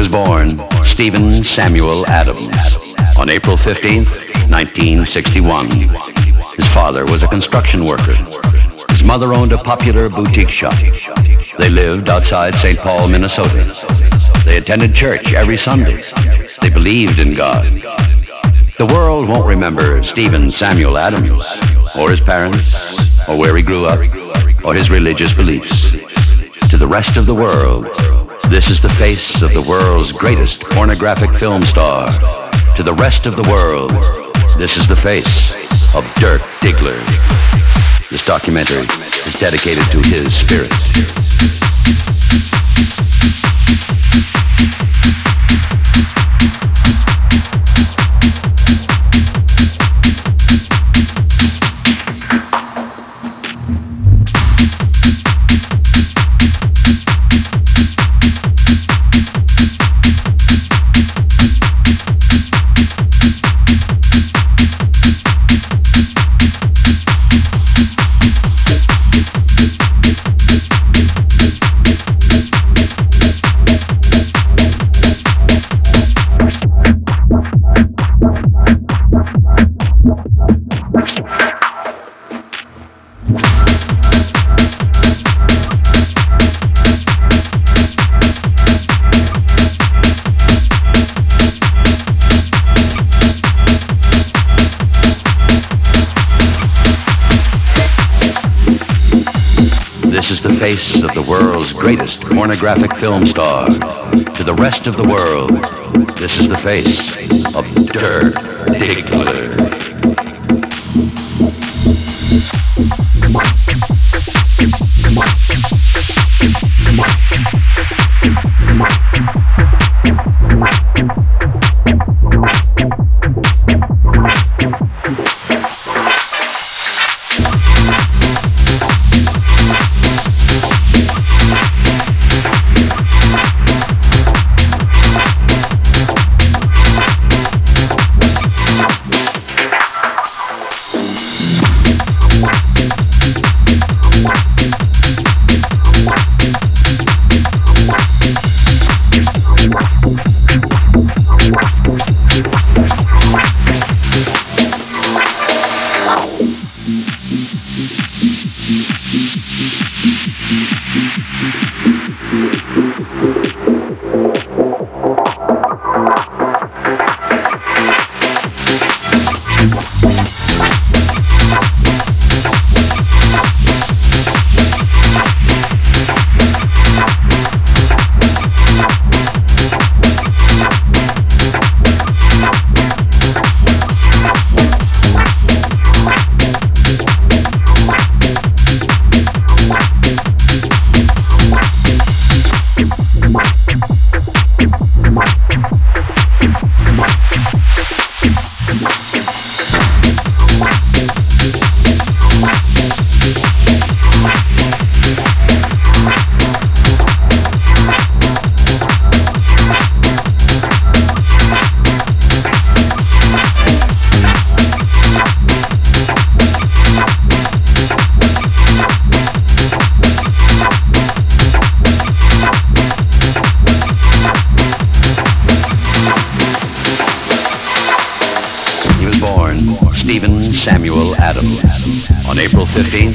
was born Stephen Samuel Adams on April 15, 1961. His father was a construction worker. His mother owned a popular boutique shop. They lived outside St. Paul, Minnesota. They attended church every Sunday. They believed in God. The world won't remember Stephen Samuel Adams, or his parents, or where he grew up, or his religious beliefs. To the rest of the world, this is the face of the world's greatest pornographic film star. To the rest of the world, this is the face of Dirk Diggler. This documentary is dedicated to his spirit. This is the face of the world's greatest pornographic film star. To the rest of the world, this is the face of Dirk Diggler. Stephen Samuel Adams on April 15,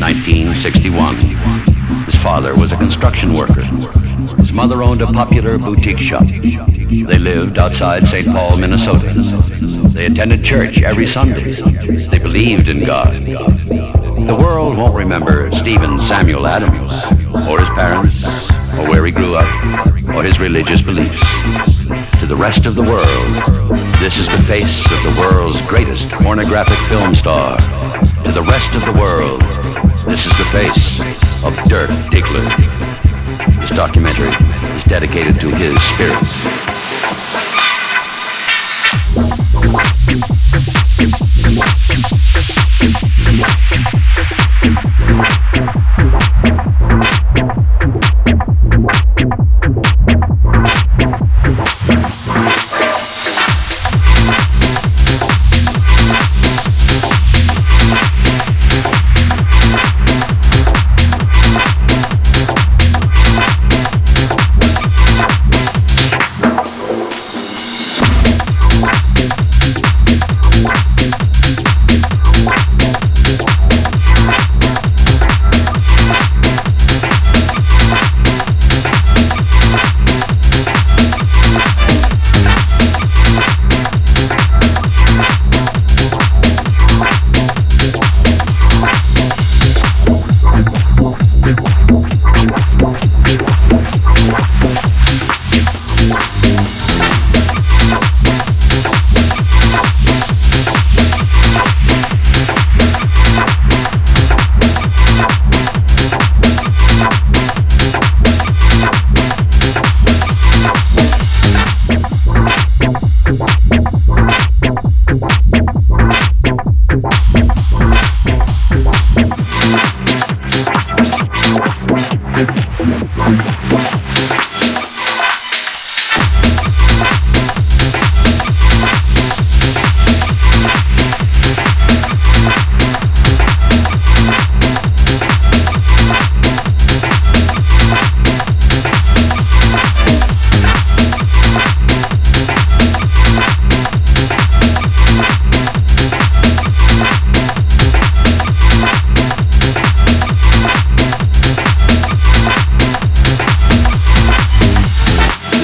1961. His father was a construction worker. His mother owned a popular boutique shop. They lived outside St. Paul, Minnesota. They attended church every Sunday. They believed in God. The world won't remember Stephen Samuel Adams, or his parents, or where he grew up, or his religious beliefs. To the rest of the world, this is the face of the world's greatest pornographic film star. To the rest of the world, this is the face of Dirk Diggler. This documentary is dedicated to his spirit.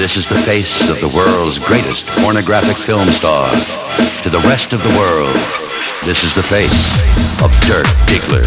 This is the face of the world's greatest pornographic film star. To the rest of the world, this is the face of Dirk Diggler.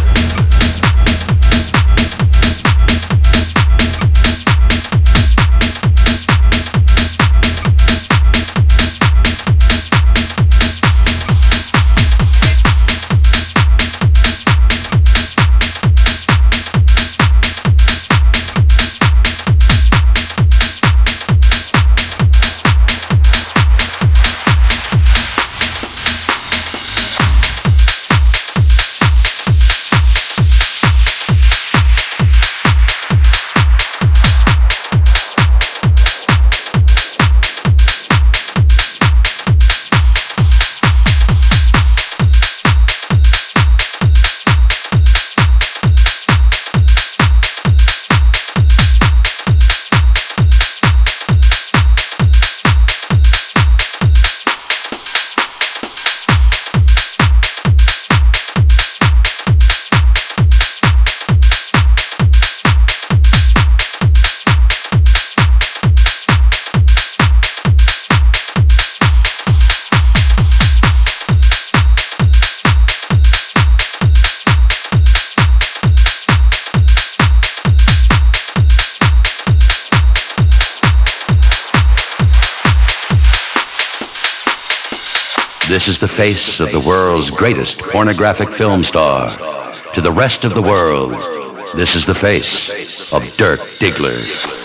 This is the face of the world's greatest pornographic film star. To the rest of the world, this is the face of Dirk Diggler.